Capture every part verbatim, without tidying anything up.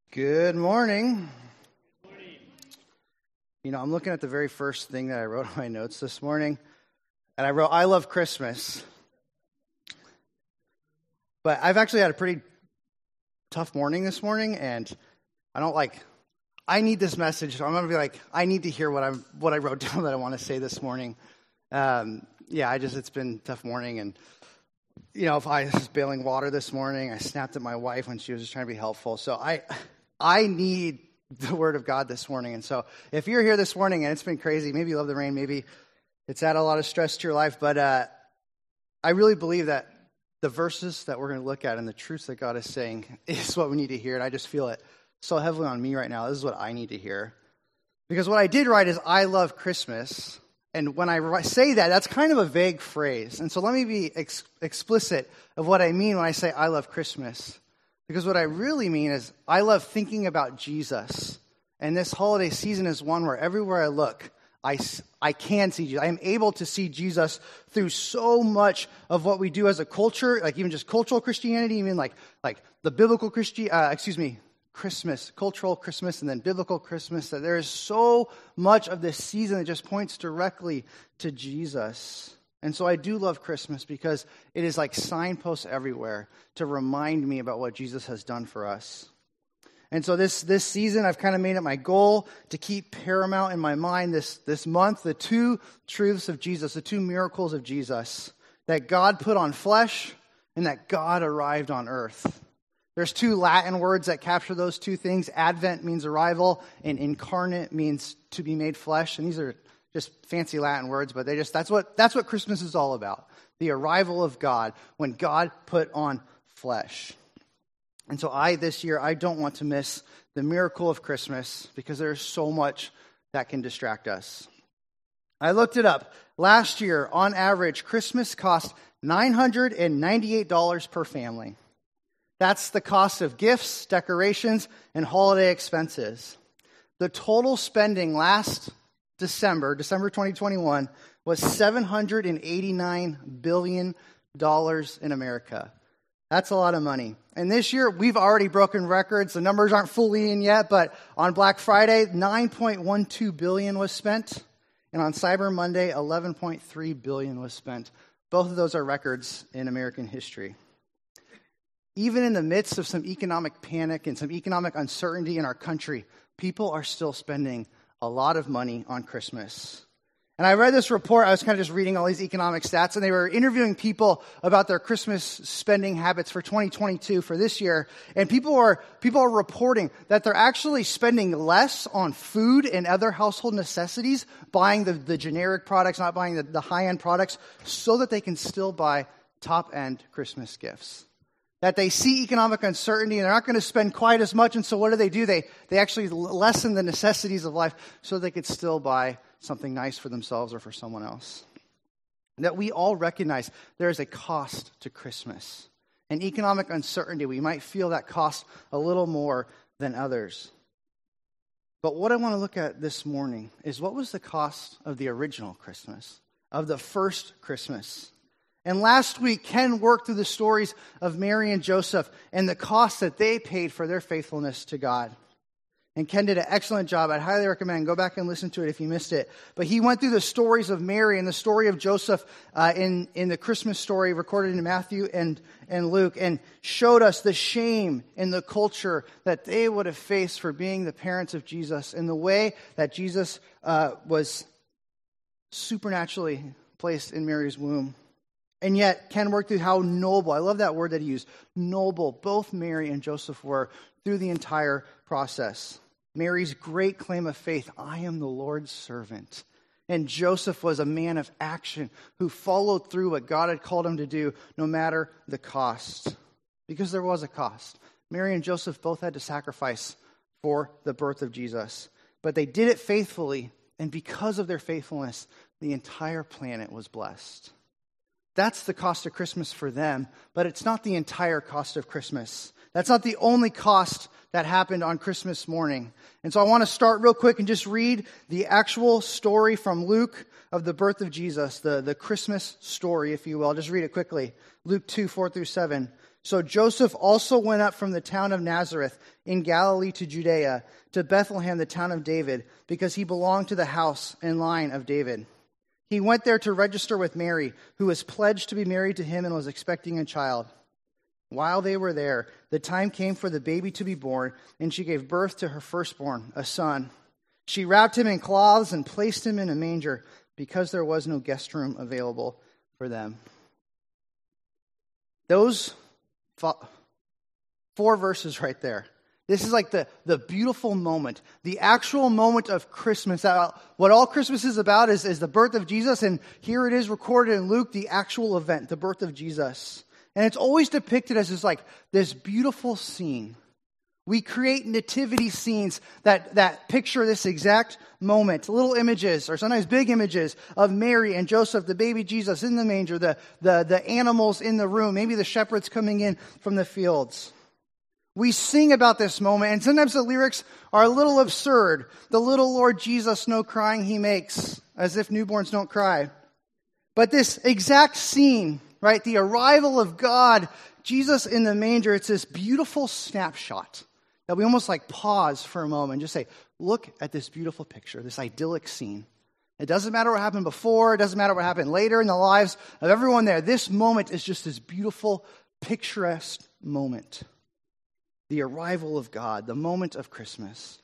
Good morning. Good morning. You know, I'm looking at the very first thing that I wrote on my notes this morning, and I wrote, I love Christmas. But I've actually had a pretty tough morning this morning, and I don't like, I need this message, so I'm going to be like, I need to hear what I'm what I wrote down that I want to say this morning. Um, yeah, I just, it's been a tough morning, and you know, if I was bailing water this morning, I snapped at my wife when she was just trying to be helpful. So I I need the word of God this morning. And so if you're here this morning and it's been crazy, maybe you love the rain, maybe it's added a lot of stress to your life, but uh, I really believe that the verses that we're going to look at and the truths that God is saying is what we need to hear. And I just feel it so heavily on me right now. This is what I need to hear. Because what I did write is, I love Christmas. And when I say that, that's kind of a vague phrase. And so let me be ex- explicit of what I mean when I say I love Christmas. Because what I really mean is I love thinking about Jesus. And this holiday season is one where everywhere I look, I, I can see Jesus. I am able to see Jesus through so much of what we do as a culture, like even just cultural Christianity, even like like the biblical Christi- uh, excuse me, Christmas, cultural Christmas, and then biblical Christmas, that there is so much of this season that just points directly to Jesus. And so I do love Christmas because it is like signposts everywhere to remind me about what Jesus has done for us. And so this, this season, I've kind of made it my goal to keep paramount in my mind this, this month, the two truths of Jesus, the two miracles of Jesus, that God put on flesh and that God arrived on earth. There's two Latin words that capture those two things. Advent means arrival, and incarnate means to be made flesh. And these are just fancy Latin words, but they just that's what that's what Christmas is all about. The arrival of God, when God put on flesh. And so I, this year, I don't want to miss the miracle of Christmas because there's so much that can distract us. I looked it up. Last year, on average, Christmas cost nine hundred ninety-eight dollars per family. That's the cost of gifts, decorations, and holiday expenses. The total spending last December, December twenty twenty-one, was seven hundred eighty-nine billion dollars in America. That's a lot of money. And this year, we've already broken records. The numbers aren't fully in yet, but on Black Friday, nine point one two billion dollars was spent. And on Cyber Monday, eleven point three billion dollars was spent. Both of those are records in American history. Even in the midst of some economic panic and some economic uncertainty in our country, people are still spending a lot of money on Christmas. And I read this report, I was kind of just reading all these economic stats, and they were interviewing people about their Christmas spending habits for twenty twenty-two, for this year. And people are people are reporting that they're actually spending less on food and other household necessities, buying the, the generic products, not buying the, the high-end products, so that they can still buy top-end Christmas gifts. That they see economic uncertainty and they're not going to spend quite as much. And so what do they do? They they actually lessen the necessities of life so they could still buy something nice for themselves or for someone else. That we all recognize there is a cost to Christmas. And economic uncertainty, we might feel that cost a little more than others. But what I want to look at this morning is, what was the cost of the original Christmas, of the first Christmas? And last week, Ken worked through the stories of Mary and Joseph and the cost that they paid for their faithfulness to God. And Ken did an excellent job. I'd highly recommend, go back and listen to it if you missed it. But he went through the stories of Mary and the story of Joseph uh, in, in the Christmas story recorded in Matthew and, and Luke, and showed us the shame in the culture that they would have faced for being the parents of Jesus, and the way that Jesus uh, was supernaturally placed in Mary's womb. And yet, Ken worked through how noble, I love that word that he used, noble, both Mary and Joseph were through the entire process. Mary's great claim of faith, I am the Lord's servant. And Joseph was a man of action who followed through what God had called him to do, no matter the cost. Because there was a cost. Mary and Joseph both had to sacrifice for the birth of Jesus. But they did it faithfully, and because of their faithfulness, the entire planet was blessed. That's the cost of Christmas for them, but it's not the entire cost of Christmas. That's not the only cost that happened on Christmas morning. And so I want to start real quick and just read the actual story from Luke of the birth of Jesus, the, the Christmas story, if you will. I'll just read it quickly. Luke two, four through seven. So Joseph also went up from the town of Nazareth in Galilee to Judea, to Bethlehem, the town of David, because he belonged to the house and line of David. He went there to register with Mary, who was pledged to be married to him and was expecting a child. While they were there, the time came for the baby to be born, and she gave birth to her firstborn, a son. She wrapped him in cloths and placed him in a manger, because there was no guest room available for them. Those four verses right there. This is like the, the beautiful moment, the actual moment of Christmas. What all Christmas is about is, is the birth of Jesus, and here it is recorded in Luke, the actual event, the birth of Jesus. And it's always depicted as this, like, this beautiful scene. We create nativity scenes that, that picture this exact moment. Little images, or sometimes big images, of Mary and Joseph, the baby Jesus in the manger, the, the, the animals in the room, maybe the shepherds coming in from the fields. We sing about this moment, and sometimes the lyrics are a little absurd. The little Lord Jesus, no crying he makes, as if newborns don't cry. But this exact scene, right, the arrival of God, Jesus in the manger, it's this beautiful snapshot that we almost like pause for a moment and just say, look at this beautiful picture, this idyllic scene. It doesn't matter what happened before, it doesn't matter what happened later in the lives of everyone there. This moment is just this beautiful, picturesque moment. The arrival of God, the moment of Christmas.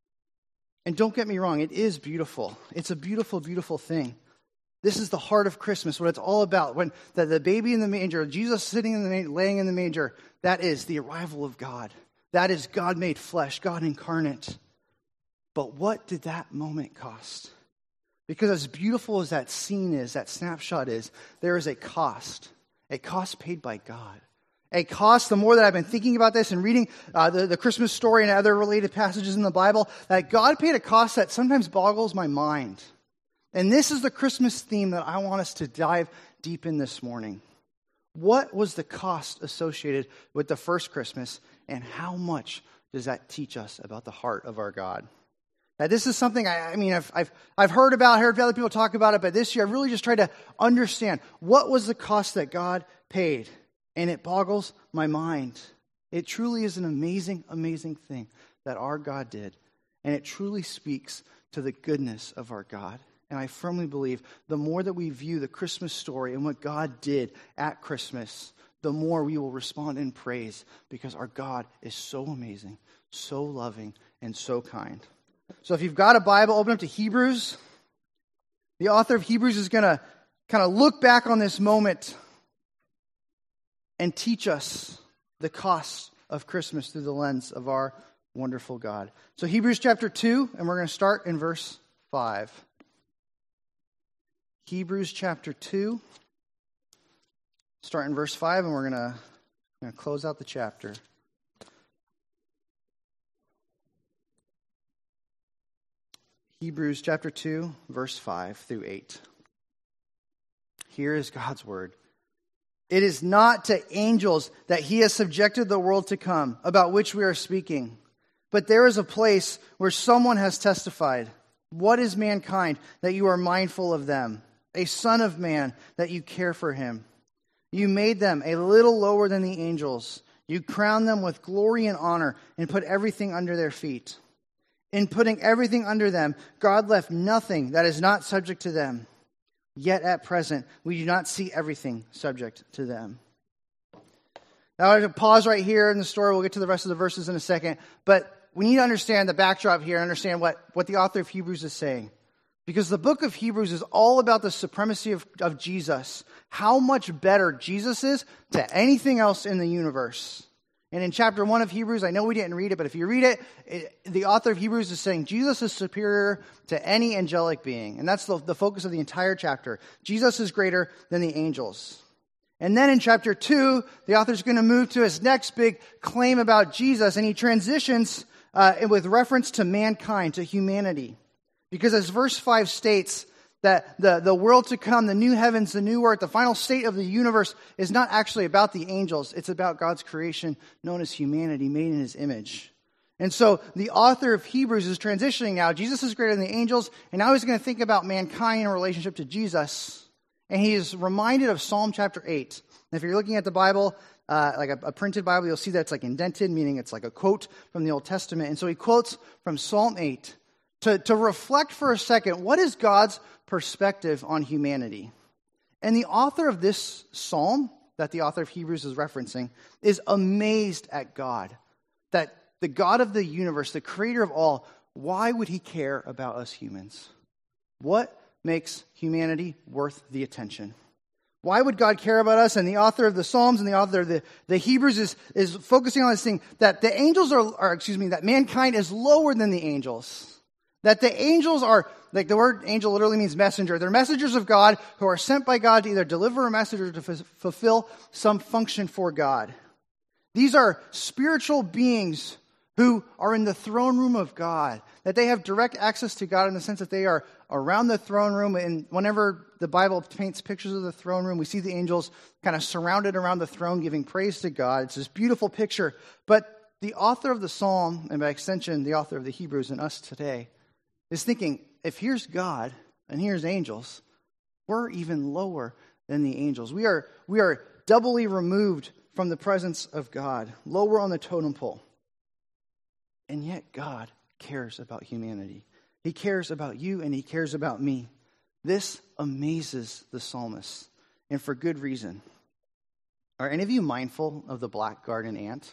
And don't get me wrong, it is beautiful. It's a beautiful, beautiful thing. This is the heart of Christmas, what it's all about. When the, the baby in the manger, Jesus sitting in the manger, laying in the manger, that is the arrival of God. That is God made flesh, God incarnate. But what did that moment cost? Because as beautiful as that scene is, that snapshot is, there is a cost. A cost paid by God. A cost, the more that I've been thinking about this and reading uh, the, the Christmas story and other related passages in the Bible, that God paid a cost that sometimes boggles my mind. And this is the Christmas theme that I want us to dive deep in this morning. What was the cost associated with the first Christmas, and how much does that teach us about the heart of our God? Now, this is something, I, I mean, I've, I've, I've heard about, heard other people talk about it, but this year I really just tried to understand what was the cost that God paid. And it boggles my mind. It truly is an amazing, amazing thing that our God did. And it truly speaks to the goodness of our God. And I firmly believe the more that we view the Christmas story and what God did at Christmas, the more we will respond in praise, because our God is so amazing, so loving, and so kind. So if you've got a Bible, open up to Hebrews. The author of Hebrews is going to kind of look back on this moment and teach us the cost of Christmas through the lens of our wonderful God. So Hebrews chapter two, and we're going to start in verse five. Hebrews chapter two, start in verse five, and we're going to, going to close out the chapter. Hebrews chapter two, verse five through eight. Here is God's word. It is not to angels that he has subjected the world to come, about which we are speaking. But there is a place where someone has testified. What is mankind that you are mindful of them? A son of man that you care for him. You made them a little lower than the angels. You crowned them with glory and honor and put everything under their feet. In putting everything under them, God left nothing that is not subject to them. Yet at present, we do not see everything subject to them. Now, I'm going to pause right here in the story. We'll get to the rest of the verses in a second. But we need to understand the backdrop here and understand what, what the author of Hebrews is saying. Because the book of Hebrews is all about the supremacy of, of Jesus. How much better Jesus is to anything else in the universe. And in chapter one of Hebrews, I know we didn't read it, but if you read it, it the author of Hebrews is saying Jesus is superior to any angelic being. And that's the, the focus of the entire chapter. Jesus is greater than the angels. And then in chapter two, the author is going to move to his next big claim about Jesus, and he transitions uh, with reference to mankind, to humanity. Because as verse five states, that the, the world to come, the new heavens, the new earth, the final state of the universe is not actually about the angels. It's about God's creation known as humanity, made in his image. And so the author of Hebrews is transitioning now. Jesus is greater than the angels, and now he's going to think about mankind in relationship to Jesus. And he is reminded of Psalm chapter eight. And if you're looking at the Bible, uh, like a, a printed Bible, you'll see that it's like indented, meaning it's like a quote from the Old Testament. And so he quotes from Psalm eight to, to reflect for a second, what is God's perspective on humanity? And the author of this psalm, that the author of Hebrews is referencing, is amazed at God. That the God of the universe, the creator of all, why would he care about us humans? What makes humanity worth the attention? Why would God care about us? And the author of the Psalms and the author of the, the Hebrews is, is focusing on this thing that the angels are, or excuse me, that mankind is lower than the angels. That the angels are, like the word angel literally means messenger. They're messengers of God who are sent by God to either deliver a message or to f- fulfill some function for God. These are spiritual beings who are in the throne room of God, that they have direct access to God in the sense that they are around the throne room. And whenever the Bible paints pictures of the throne room, we see the angels kind of surrounded around the throne giving praise to God. It's this beautiful picture. But the author of the Psalm, and by extension, the author of the Hebrews and us today, is thinking, if here's God and here's angels, we're even lower than the angels. We are, we are doubly removed from the presence of God, lower on the totem pole. And yet God cares about humanity. He cares about you and he cares about me. This amazes the psalmist, and for good reason. Are any of you mindful of the black garden ant?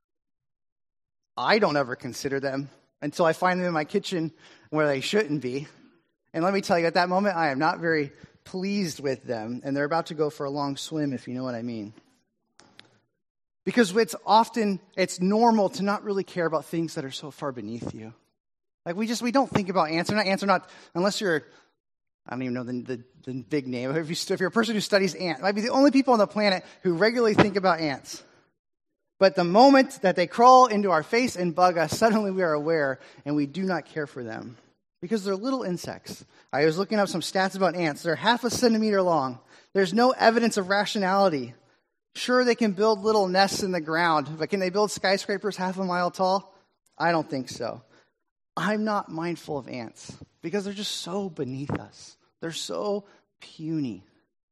I don't ever consider them until I find them in my kitchen where they shouldn't be. And let me tell you, at that moment, I am not very pleased with them, and they're about to go for a long swim, if you know what I mean. Because it's often, it's normal to not really care about things that are so far beneath you. Like we just, we don't think about ants. They're not, ants are not, unless you're, I don't even know the, the, the big name. If, you, if you're a person who studies ants, might be the only people on the planet who regularly think about ants. But the moment that they crawl into our face and bug us, suddenly we are aware and we do not care for them. Because they're little insects. I was looking up some stats about ants. They're half a centimeter long. There's no evidence of rationality. Sure, they can build little nests in the ground, but can they build skyscrapers half a mile tall? I don't think so. I'm not mindful of ants because they're just so beneath us. They're so puny.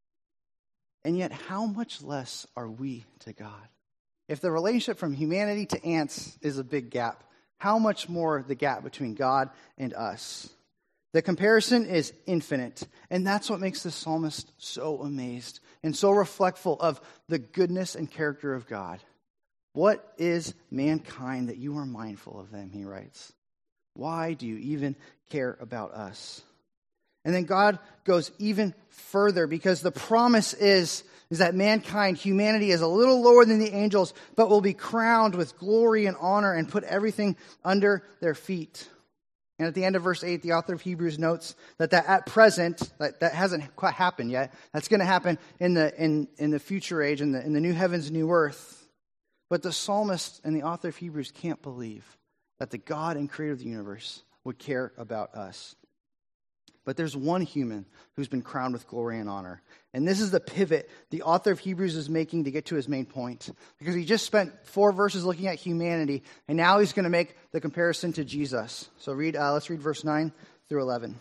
And yet, how much less are we to God? If the relationship from humanity to ants is a big gap, how much more the gap between God and us? The comparison is infinite, and that's what makes the psalmist so amazed and so reflectful of the goodness and character of God. What is mankind that you are mindful of them, he writes. Why do you even care about us? And then God goes even further because the promise is, is that mankind, humanity, is a little lower than the angels, but will be crowned with glory and honor and put everything under their feet. And at the end of verse eight, the author of Hebrews notes that, that at present, that, that hasn't quite happened yet. That's going to happen in the in, in the future age, in the, in the new heavens, new earth. But the psalmist and the author of Hebrews can't believe that the God and creator of the universe would care about us. But there's one human who's been crowned with glory and honor. And this is the pivot the author of Hebrews is making to get to his main point. Because he just spent four verses looking at humanity, and now he's going to make the comparison to Jesus. So read. Uh, let's read verse nine through eleven.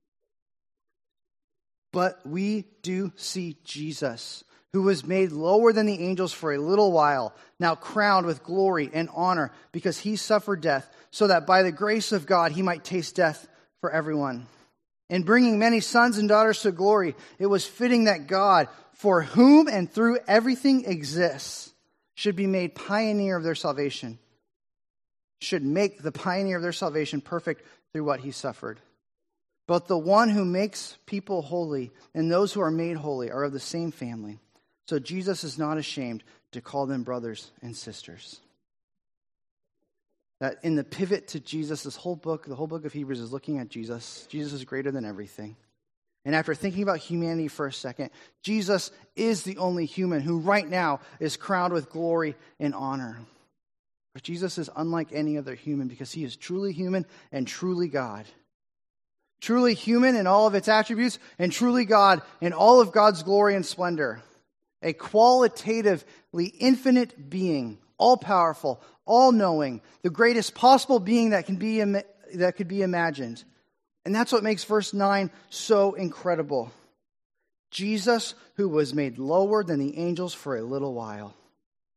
But we do see Jesus, who was made lower than the angels for a little while, now crowned with glory and honor, because he suffered death, so that by the grace of God he might taste death for everyone. In bringing many sons and daughters to glory, it was fitting that God, for whom and through everything exists, should be made pioneer of their salvation, should make the pioneer of their salvation perfect through what he suffered. But the one who makes people holy and those who are made holy are of the same family. So Jesus is not ashamed to call them brothers and sisters. That in the pivot to Jesus, this whole book, the whole book of Hebrews is looking at Jesus. Jesus is greater than everything. And after thinking about humanity for a second, Jesus is the only human who right now is crowned with glory and honor. But Jesus is unlike any other human because he is truly human and truly God. Truly human in all of its attributes and truly God in all of God's glory and splendor. A qualitatively infinite being, all-powerful, all-knowing, the greatest possible being that can be that could be imagined. And that's what makes verse nine so incredible. Jesus, who was made lower than the angels for a little while.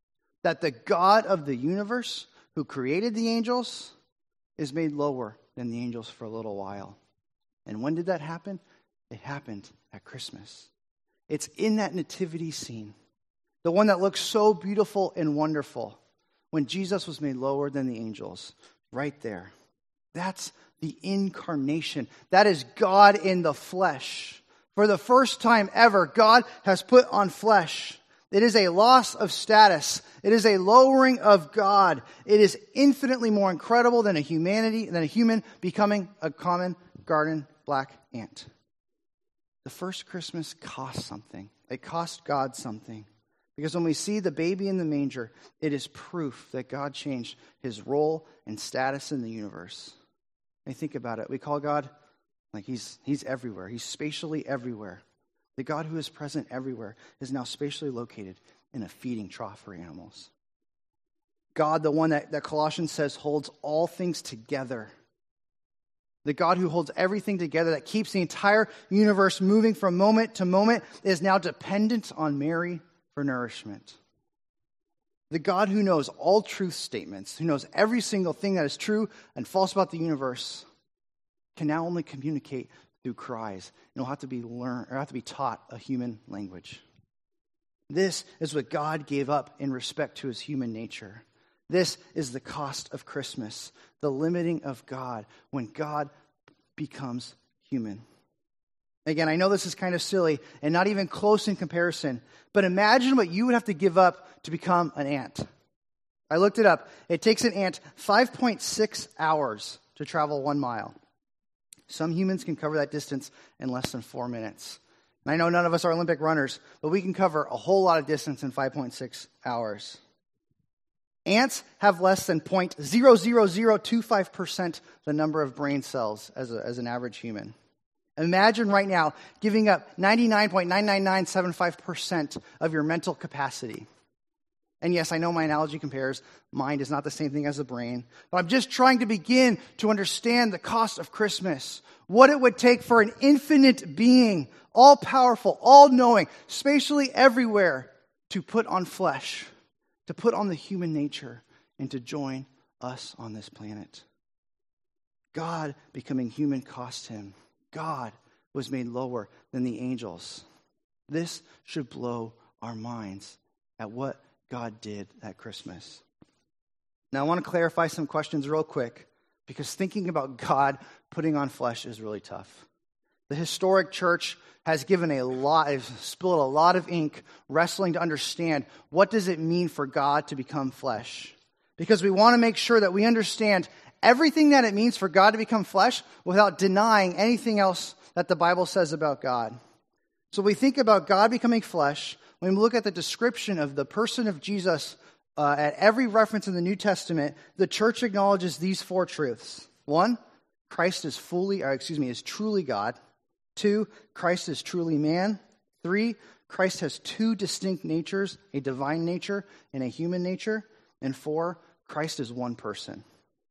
that the God of the universe, who created the angels, is made lower than the angels for a little while. And when did that happen? It happened at Christmas. It's in that nativity scene, the one that looks so beautiful and wonderful, when Jesus was made lower than the angels, right there. That's the incarnation. That is God in the flesh. For the first time ever, God has put on flesh. It is a loss of status. It is a lowering of God. It is infinitely more incredible than a humanity, than a human becoming a common garden black ant. The first Christmas cost something. It cost God something. Because when we see the baby in the manger, it is proof that God changed his role and status in the universe. And think about it. We call God like he's he's everywhere. He's spatially everywhere. The God who is present everywhere is now spatially located in a feeding trough for animals. God, the one that, that Colossians says holds all things together. The God who holds everything together, that keeps the entire universe moving from moment to moment, is now dependent on Mary for nourishment. The God who knows all truth statements, who knows every single thing that is true and false about the universe, can now only communicate through cries, and will have to be learned or have to be taught a human language. This is what God gave up in respect to his human nature. This is the cost of Christmas, the limiting of God when God becomes human. Again, I know this is kind of silly and not even close in comparison, but imagine what you would have to give up to become an ant. I looked it up. It takes an ant five point six hours to travel one mile. Some humans can cover that distance in less than four minutes. And I know none of us are Olympic runners, but we can cover a whole lot of distance in five point six hours. Ants have less than zero point zero zero zero two five percent the number of brain cells as, a, as an average human. Imagine right now giving up ninety-nine point nine nine nine seven five percent of your mental capacity. And yes, I know my analogy compares. Mind is not the same thing as the brain. But I'm just trying to begin to understand the cost of Christmas. What it would take for an infinite being, all-powerful, all-knowing, spatially everywhere, to put on flesh, to put on the human nature, and to join us on this planet. God becoming human cost him. God was made lower than the angels. This should blow our minds at what God did at Christmas. Now, I want to clarify some questions real quick, because thinking about God putting on flesh is really tough. The historic church has given a lot, has spilled a lot of ink wrestling to understand what does it mean for God to become flesh. Because we want to make sure that we understand everything that it means for God to become flesh without denying anything else that the Bible says about God. So we think about God becoming flesh. When we look at the description of the person of Jesus uh, at every reference in the New Testament, the church acknowledges these four truths. One, Christ is fully, or excuse me, is truly God. Two, Christ is truly man. Three, Christ has two distinct natures, a divine nature and a human nature. And four, Christ is one person.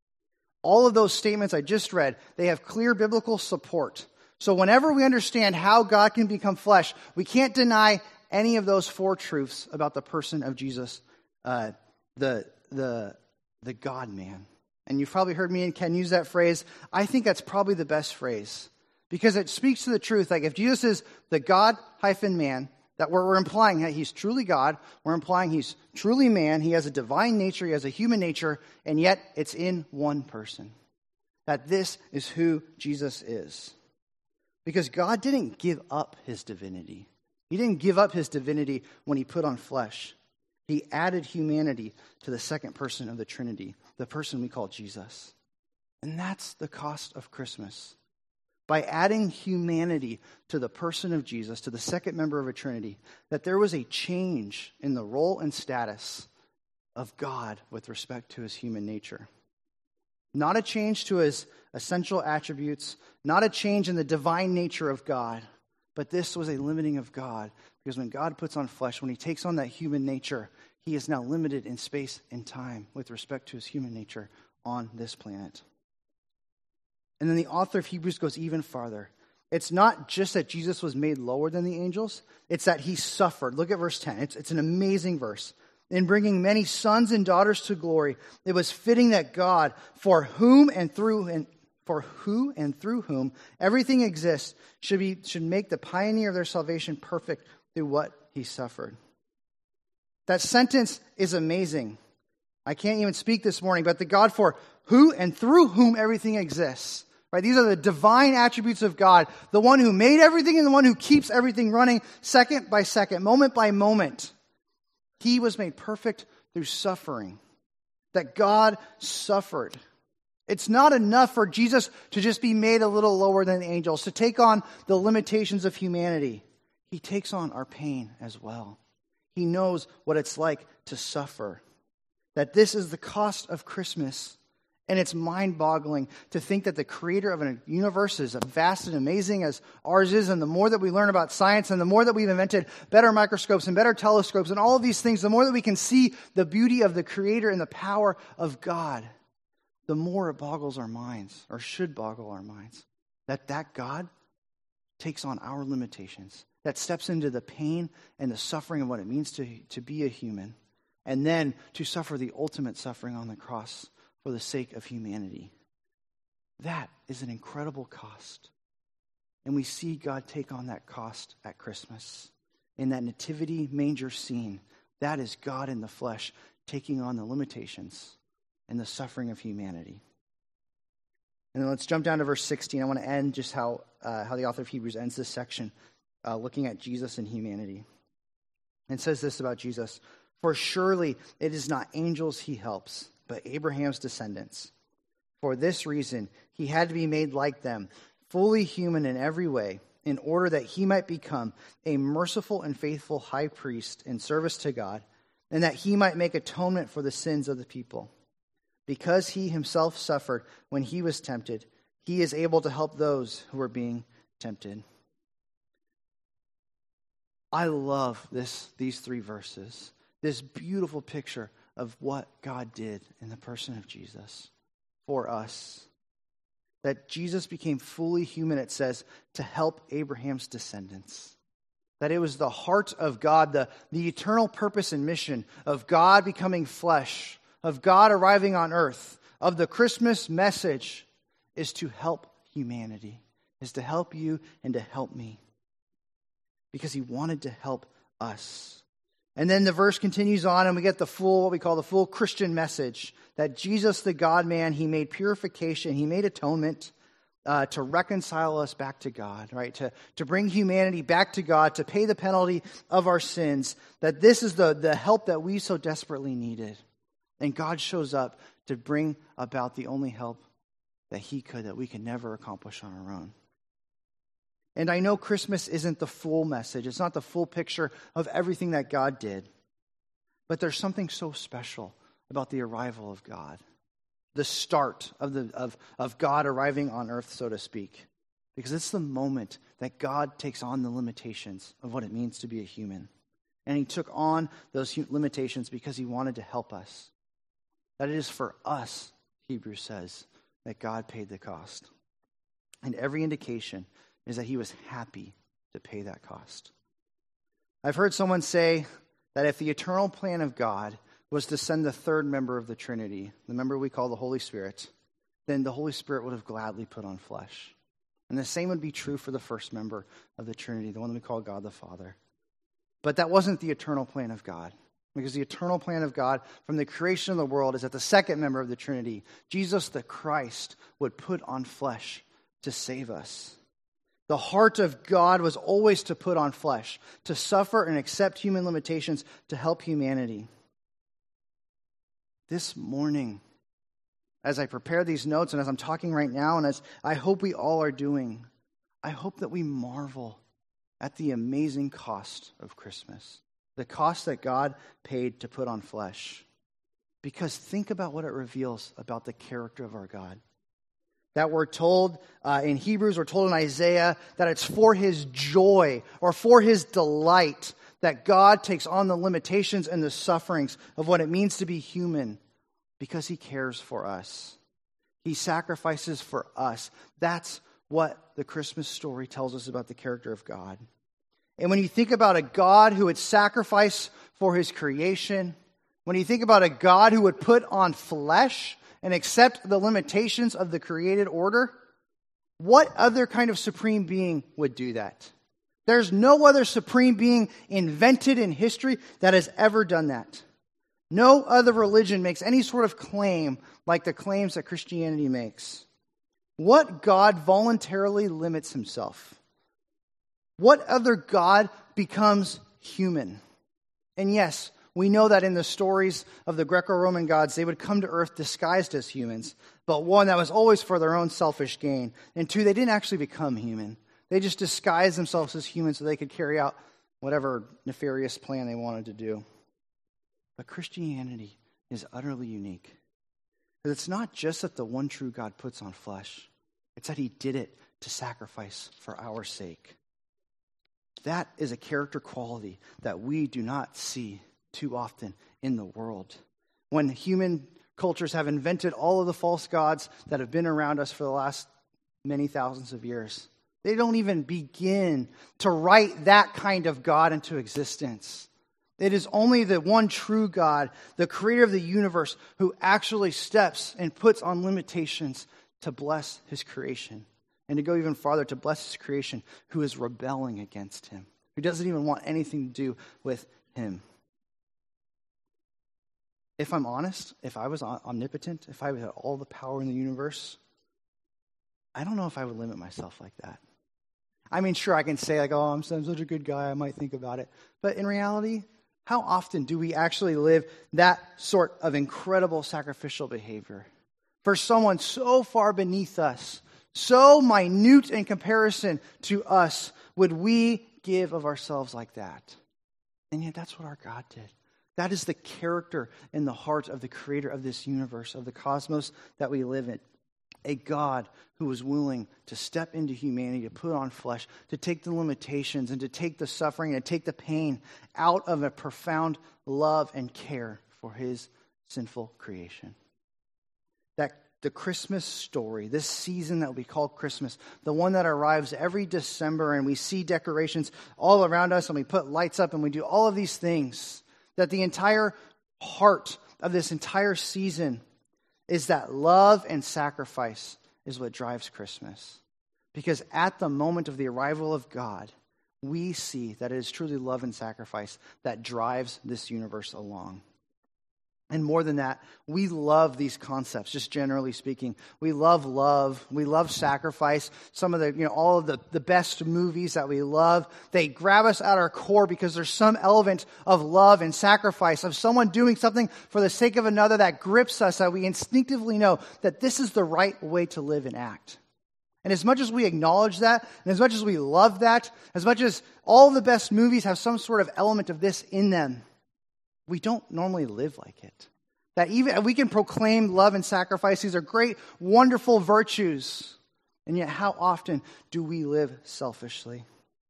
All of those statements I just read, they have clear biblical support. So whenever we understand how God can become flesh, we can't deny any of those four truths about the person of Jesus, uh, the, the, the God-man. And you've probably heard me and Ken use that phrase. I think that's probably the best phrase, because it speaks to the truth. Like if Jesus is the God-man, that we're, we're implying that he's truly God, we're implying he's truly man, he has a divine nature, he has a human nature, and yet it's in one person. That this is who Jesus is. Because God didn't give up his divinity. He didn't give up his divinity when he put on flesh. He added humanity to the second person of the Trinity, the person we call Jesus. And that's the cost of Christmas. By adding humanity to the person of Jesus, to the second member of a Trinity, that there was a change in the role and status of God with respect to his human nature. Not a change to his essential attributes, not a change in the divine nature of God, but this was a limiting of God, because when God puts on flesh, when he takes on that human nature, he is now limited in space and time with respect to his human nature on this planet. And then the author of Hebrews goes even farther. It's not just that Jesus was made lower than the angels, it's that he suffered. Look at verse ten. It's, it's an amazing verse. in bringing many sons and daughters to glory, it was fitting that God, for whom and through and for who and through whom everything exists, should be should make the pioneer of their salvation perfect through what he suffered. That sentence is amazing. I can't even speak this morning, but the God for who and through whom everything exists. Right? These are the divine attributes of God, the one who made everything and the one who keeps everything running second by second, moment by moment. He was made perfect through suffering. That God suffered. It's not enough for Jesus to just be made a little lower than the angels, to take on the limitations of humanity. He takes on our pain as well. He knows what it's like to suffer. That this is the cost of Christmas. And it's mind-boggling to think that the creator of a universe as vast and amazing as ours is, and the more that we learn about science, and the more that we've invented better microscopes and better telescopes and all of these things, the more that we can see the beauty of the creator and the power of God, the more it boggles our minds, or should boggle our minds, that that God takes on our limitations, that steps into the pain and the suffering of what it means to, to be a human, and then to suffer the ultimate suffering on the cross for the sake of humanity. That is an incredible cost. And we see God take on that cost at Christmas. In that nativity manger scene, that is God in the flesh taking on the limitations and the suffering of humanity. And then let's jump down to verse sixteen. I want to end just how, uh, how the author of Hebrews ends this section, uh, looking at Jesus and humanity. And it says this about Jesus: "For surely it is not angels he helps, but Abraham's descendants. For this reason, he had to be made like them, fully human in every way, in order that he might become a merciful and faithful high priest in service to God, and that he might make atonement for the sins of the people. Because he himself suffered when he was tempted, he is able to help those who are being tempted." I love this, these three verses, this beautiful picture of what God did in the person of Jesus for us. That Jesus became fully human, it says, to help Abraham's descendants. That it was the heart of God, the, the eternal purpose and mission of God becoming flesh, of God arriving on earth, of the Christmas message, is to help humanity, is to help you and to help me. Because he wanted to help us. And then the verse continues on, and we get the full, what we call the full Christian message, that Jesus, the God-man, he made purification, he made atonement uh, to reconcile us back to God, right? To, to bring humanity back to God, to pay the penalty of our sins, that this is the, the help that we so desperately needed. And God shows up to bring about the only help that he could, that we could never accomplish on our own. And I know Christmas isn't the full message. It's not the full picture of everything that God did. But there's something so special about the arrival of God. The start of, the, of, of God arriving on earth, so to speak. Because it's the moment that God takes on the limitations of what it means to be a human. And he took on those limitations because he wanted to help us. That it is for us, Hebrews says, that God paid the cost. And every indication is that he was happy to pay that cost. I've heard someone say that if the eternal plan of God was to send the third member of the Trinity, the member we call the Holy Spirit, then the Holy Spirit would have gladly put on flesh. And the same would be true for the first member of the Trinity, the one that we call God the Father. But that wasn't the eternal plan of God. Because the eternal plan of God from the creation of the world is that the second member of the Trinity, Jesus the Christ, would put on flesh to save us. The heart of God was always to put on flesh, to suffer and accept human limitations to help humanity. This morning, as I prepare these notes and as I'm talking right now, and as I hope we all are doing, I hope that we marvel at the amazing cost of Christmas, the cost that God paid to put on flesh. Because think about what it reveals about the character of our God. That we're told uh, in Hebrews, we're told in Isaiah, that it's for his joy or for his delight that God takes on the limitations and the sufferings of what it means to be human because he cares for us. He sacrifices for us. That's what the Christmas story tells us about the character of God. And when you think about a God who would sacrifice for his creation, When you think about a God who would put on flesh and accept the limitations of the created order, what other kind of supreme being would do that? There's no other supreme being invented in history that has ever done that. No other religion makes any sort of claim like the claims that Christianity makes. What God voluntarily limits himself? What other God becomes human? And yes, we know that in the stories of the Greco-Roman gods, they would come to earth disguised as humans, but one, that was always for their own selfish gain. And two, they didn't actually become human. They just disguised themselves as humans so they could carry out whatever nefarious plan they wanted to do. But Christianity is utterly unique. Because it's not just that the one true God puts on flesh. It's that he did it to sacrifice for our sake. That is a character quality that we do not see too often in the world. When human cultures have invented all of the false gods that have been around us for the last many thousands of years, they don't even begin to write that kind of God into existence. It is only the one true God, the creator of the universe, who actually steps and puts on limitations to bless his creation. And to go even farther, to bless his creation who is rebelling against him, who doesn't even want anything to do with him. If I'm honest, if I was omnipotent, if I had all the power in the universe, I don't know if I would limit myself like that. I mean, sure, I can say like, oh, I'm such a good guy, I might think about it. But in reality, how often do we actually live that sort of incredible sacrificial behavior for someone so far beneath us, so minute in comparison to us, would we give of ourselves like that? And yet that's what our God did. That is the character and the heart of the creator of this universe, of the cosmos that we live in. A God who was willing to step into humanity, to put on flesh, to take the limitations and to take the suffering and to take the pain out of a profound love and care for his sinful creation. That the Christmas story, this season that we call Christmas, the one that arrives every December and we see decorations all around us and we put lights up and we do all of these things, that the entire heart of this entire season is that love and sacrifice is what drives Christmas. Because at the moment of the arrival of God, we see that it is truly love and sacrifice that drives this universe along. And more than that, we love these concepts, just generally speaking. We love love. We love sacrifice. Some of the, you know, all of the, the best movies that we love, they grab us at our core because there's some element of love and sacrifice, of someone doing something for the sake of another that grips us, that we instinctively know that this is the right way to live and act. And as much as we acknowledge that, and as much as we love that, as much as all the best movies have some sort of element of this in them, we don't normally live like it. That even we can proclaim love and sacrifice. These are great, wonderful virtues. And yet how often do we live selfishly?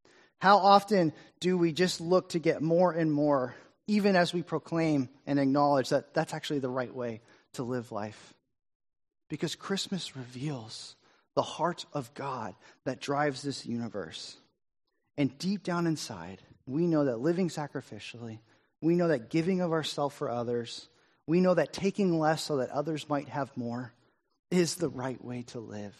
How often do we just look to get more and more, even as we proclaim and acknowledge that that's actually the right way to live life? Because Christmas reveals the heart of God that drives this universe. And deep down inside, we know that living sacrificially, we know that giving of ourselves for others, we know that taking less so that others might have more is the right way to live.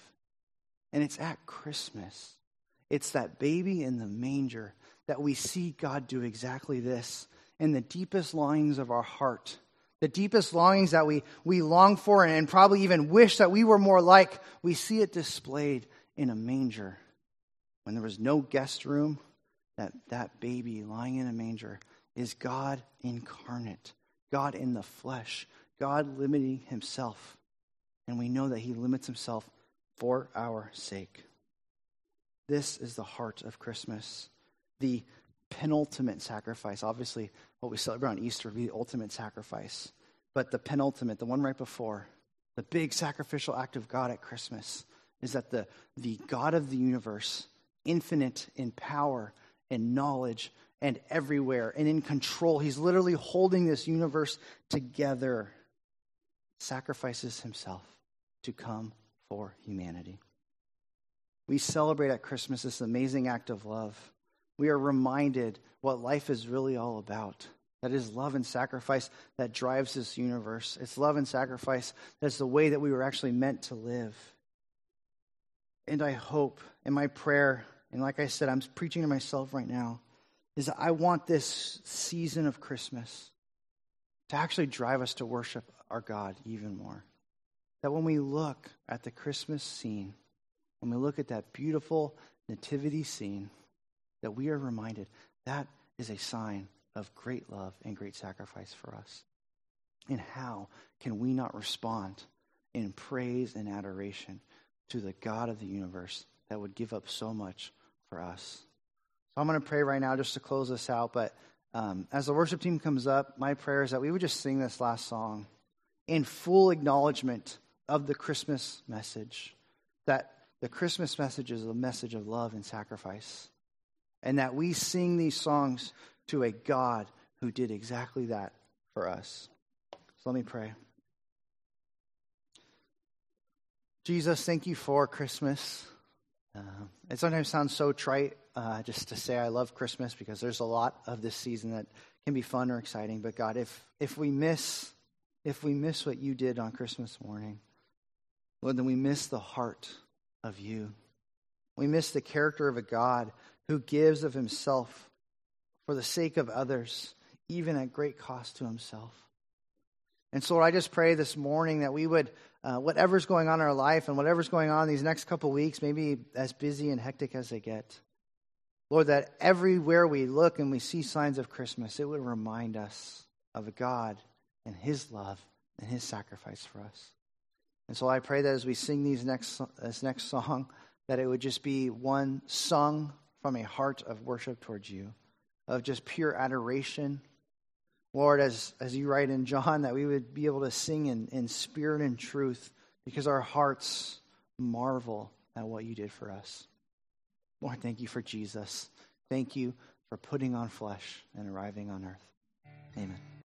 And it's at Christmas. It's that baby in the manger that we see God do exactly this in the deepest longings of our heart. The deepest longings that we, we long for and probably even wish that we were more like, we see it displayed in a manger. When there was no guest room, that, that baby lying in a manger is God incarnate, God in the flesh, God limiting himself. And we know that he limits himself for our sake. This is the heart of Christmas, the penultimate sacrifice. Obviously, what we celebrate on Easter would be the ultimate sacrifice. But the penultimate, the one right before, the big sacrificial act of God at Christmas, is that the, the God of the universe, infinite in power and knowledge and everywhere and in control, he's literally holding this universe together, sacrifices himself to come for humanity. We celebrate at Christmas this amazing act of love. We are reminded what life is really all about. That is love and sacrifice that drives this universe. It's love and sacrifice that's the way that we were actually meant to live. And I hope, in my prayer, and like I said, I'm preaching to myself right now, is that I want this season of Christmas to actually drive us to worship our God even more. That when we look at the Christmas scene, when we look at that beautiful nativity scene, that we are reminded that is a sign of great love and great sacrifice for us. And how can we not respond in praise and adoration to the God of the universe that would give up so much for us? So I'm going to pray right now just to close this out, but um, as the worship team comes up, my prayer is that we would just sing this last song in full acknowledgement of the Christmas message, that the Christmas message is a message of love and sacrifice, and that we sing these songs to a God who did exactly that for us. So let me pray. Jesus, thank you for Christmas. Uh, it sometimes sounds so trite uh, just to say I love Christmas, because there's a lot of this season that can be fun or exciting. But God, if if we miss if we miss what you did on Christmas morning, Lord, then we miss the heart of you. We miss the character of a God who gives of himself for the sake of others, even at great cost to himself. And so Lord, I just pray this morning that we would, uh, whatever's going on in our life and whatever's going on these next couple weeks, maybe as busy and hectic as they get, Lord, that everywhere we look and we see signs of Christmas, it would remind us of a God and his love and his sacrifice for us. And so I pray that as we sing these next this next song, that it would just be one sung from a heart of worship towards you, of just pure adoration. Lord, as, as you write in John, that we would be able to sing in, in spirit and truth, because our hearts marvel at what you did for us. Lord, thank you for Jesus. Thank you for putting on flesh and arriving on earth. Amen.